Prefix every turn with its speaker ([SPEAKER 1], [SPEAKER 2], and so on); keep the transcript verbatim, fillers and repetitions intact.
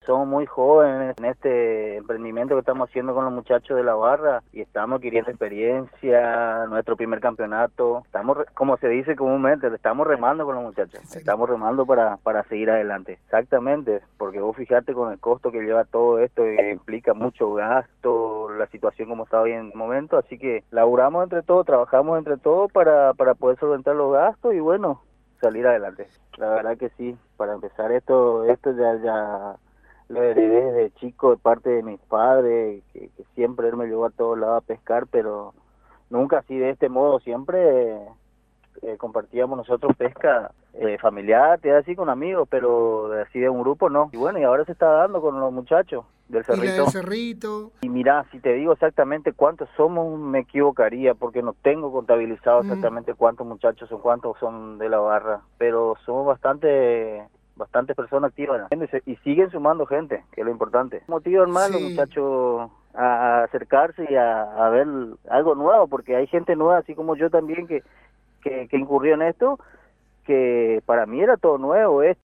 [SPEAKER 1] somos muy jóvenes en este emprendimiento que estamos haciendo con los muchachos de la barra y estamos adquiriendo experiencia, nuestro primer campeonato, estamos, como se dice comúnmente, estamos remando con los muchachos, estamos remando para, para seguir adelante. Exactamente, porque vos fijate con el costo que lleva todo esto, que implica mucho gasto, la situación como está hoy en el momento, así que laburamos entre todos, trabajamos entre todos para, para poder solventar los gastos y bueno, salir adelante. La verdad que sí, para empezar esto, esto ya, ya lo heredé desde chico de parte de mis padres, que, que siempre él me llevó a todos lados a pescar, pero nunca así de este modo, siempre eh, compartíamos nosotros pesca eh, familiar, te así con amigos, pero así de un grupo no. Y bueno, y ahora se está dando con los muchachos del Cerrito.
[SPEAKER 2] Y la del Cerrito.
[SPEAKER 1] Y mirá, si te digo exactamente cuántos somos, me equivocaría, porque no tengo contabilizado exactamente mm. cuántos muchachos son, cuántos son de la barra, pero somos bastante... bastantes personas activas y siguen sumando gente, que es lo importante. Motivan más sí. los muchachos a acercarse y a, a ver algo nuevo, porque hay gente nueva, así como yo también, que, que, que incurrió en esto, que para mí era todo nuevo, esto.